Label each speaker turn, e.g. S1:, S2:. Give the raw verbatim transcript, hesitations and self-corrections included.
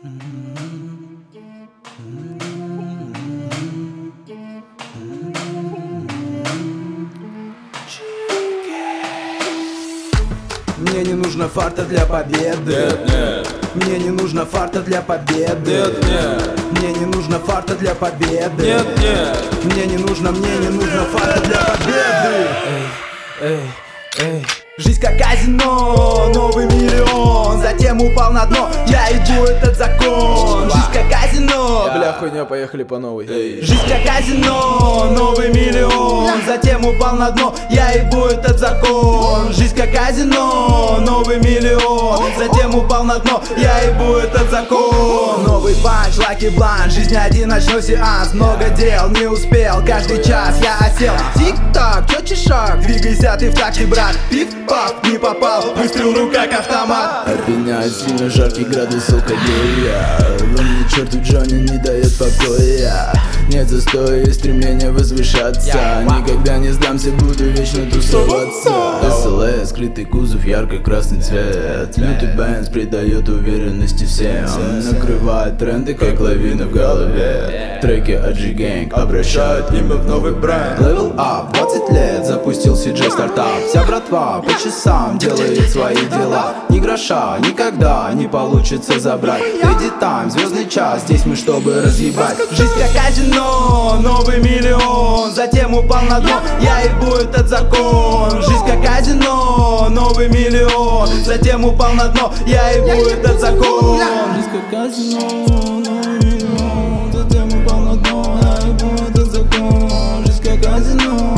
S1: Мне не нужно фарта для победы.
S2: Нет, нет.
S1: Мне не нужно фарта для победы.
S2: Нет, нет.
S1: Мне не нужно фарта для победы.
S2: Нет, нет.
S1: Мне не нужно, мне не нужно фарта для победы. Эй, эй, эй. Жизнь как казино, новый миллион, затем упал на дно, я иду, этот закон. Жизнь как казино,
S2: Бля, хуйня, поехали по новой. Эй.
S1: жизнь как казино, новый миллион, затем упал на дно, я ебу, этот закон. Жизнь как казино, новый миллион, затем упал на дно, я ебу, этот закон. Новый панч, лаки бланш, жизнь один ночной сеанс. Много дел, не успел, каждый час я осел. Тик-так, четче шаг, двигайся ты в такте, брат. Пиф-паф, не попал, выстрел рука как автомат.
S2: Опьяняет сильно жаркий градус алкоголя. Лунный черт в Джоне не дает покоя. Нет застоя и стремления возвышаться. Никогда не сдамся, буду вечно тусоваться. СЛС, скрытый кузов, ярко-красный цвет. Лютый Бенз придает уверенности всем. Накрывает тренды, как лавина в голове. Треки эй джи Gang обращают имя в новый бренд. Level up, двадцать лет, запустил си джей стартап. Вся братва по часам делает свои дела. Ни гроша никогда не получится забрать. Леди Тайм, звездный час, здесь мы чтобы разъебать. Жизнь как казино, новый миллион, затем упал на дно, я ебу, этот закон. Жизнь как казино, новый миллион, затем упал на дно, я ебу, этот закон. Жизнь как казино, новый миллион, затем упал на дно, я ебу, этот закон. Жизнь как казино.